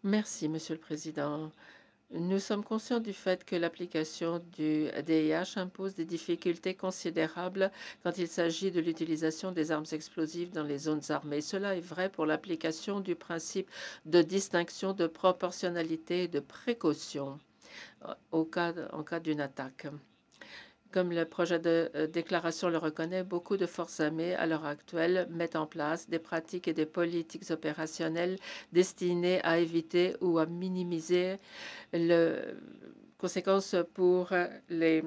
Merci, Monsieur le Président. Nous sommes conscients du fait que l'application du DIH impose des difficultés considérables quand il s'agit de l'utilisation des armes explosives dans les zones armées. Cela est vrai pour l'application du principe de distinction, de proportionnalité et de précaution en cas d'une attaque. Comme le projet de déclaration le reconnaît, beaucoup de forces armées à l'heure actuelle mettent en place des pratiques et des politiques opérationnelles destinées à éviter ou à minimiser les conséquences pour les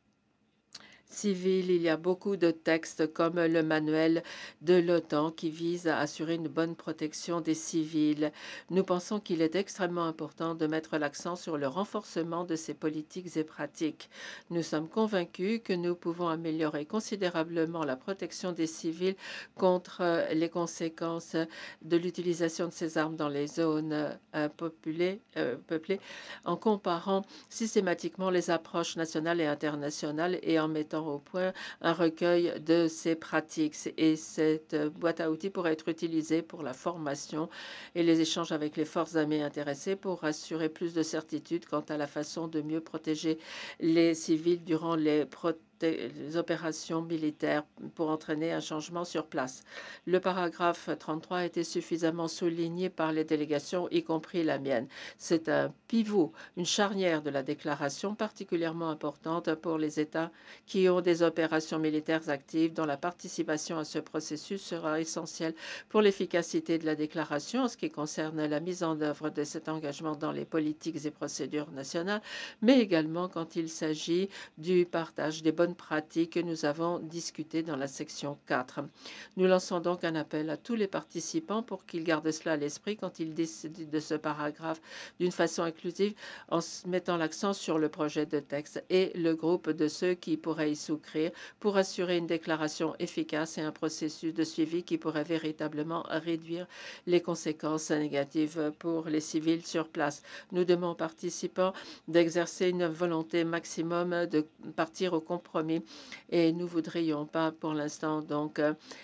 civils. Il y a beaucoup de textes comme le manuel de l'OTAN qui vise à assurer une bonne protection des civils. Nous pensons qu'il est extrêmement important de mettre l'accent sur le renforcement de ces politiques et pratiques. Nous sommes convaincus que nous pouvons améliorer considérablement la protection des civils contre les conséquences de l'utilisation de ces armes dans les zones peuplées en comparant systématiquement les approches nationales et internationales et en mettant au point un recueil de ces pratiques. Et cette boîte à outils pourrait être utilisée pour la formation et les échanges avec les forces armées intéressées pour assurer plus de certitude quant à la façon de mieux protéger les civils durant les opérations militaires pour entraîner un changement sur place. Le paragraphe 33 a été suffisamment souligné par les délégations, y compris la mienne. C'est un pivot, une charnière de la déclaration particulièrement importante pour les États qui ont des opérations militaires actives dont la participation à ce processus sera essentielle pour l'efficacité de la déclaration en ce qui concerne la mise en œuvre de cet engagement dans les politiques et procédures nationales, mais également quand il s'agit du partage des bonnes pratiques que nous avons discuté dans la section 4. Nous lançons donc un appel à tous les participants pour qu'ils gardent cela à l'esprit quand ils décident de ce paragraphe d'une façon inclusive en mettant l'accent sur le projet de texte et le groupe de ceux qui pourraient y souscrire pour assurer une déclaration efficace et un processus de suivi qui pourrait véritablement réduire les conséquences négatives pour les civils sur place. Nous demandons aux participants d'exercer une volonté maximum de partir au compromis et nous voudrions pas pour l'instant donc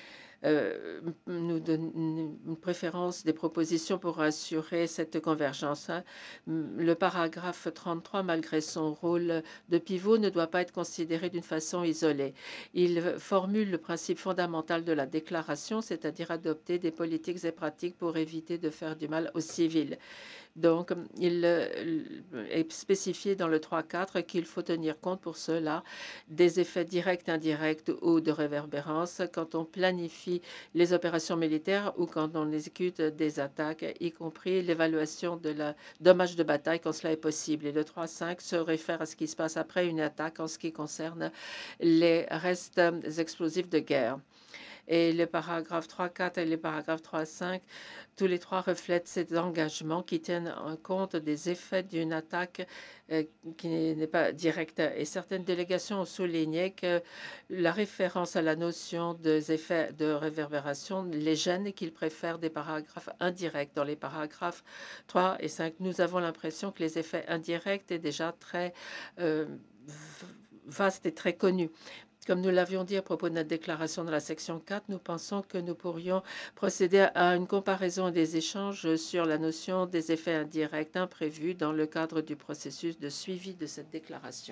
nous donne une préférence des propositions pour assurer cette convergence. Le paragraphe 33, malgré son rôle de pivot, ne doit pas être considéré d'une façon isolée. Il formule le principe fondamental de la déclaration, c'est-à-dire adopter des politiques et pratiques pour éviter de faire du mal aux civils. Donc, il est spécifié dans le 3.4 qu'il faut tenir compte pour cela des effets directs, indirects ou de réverbérance quand on planifie les opérations militaires ou quand on exécute des attaques, y compris l'évaluation de la dommage de bataille quand cela est possible. Et le 3.5 se réfère à ce qui se passe après une attaque en ce qui concerne les restes explosifs de guerre. Et les paragraphes 3.4 et les paragraphes 3.5, tous les trois reflètent ces engagements qui tiennent compte des effets d'une attaque qui n'est pas directe. Et certaines délégations ont souligné que la référence à la notion des effets de réverbération les gêne et qu'ils préfèrent des paragraphes indirects. Dans les paragraphes 3 et 5, nous avons l'impression que les effets indirects est déjà très vaste et très connu. Comme nous l'avions dit à propos de notre déclaration de la section 4, nous pensons que nous pourrions procéder à une comparaison des échanges sur la notion des effets indirects imprévus dans le cadre du processus de suivi de cette déclaration.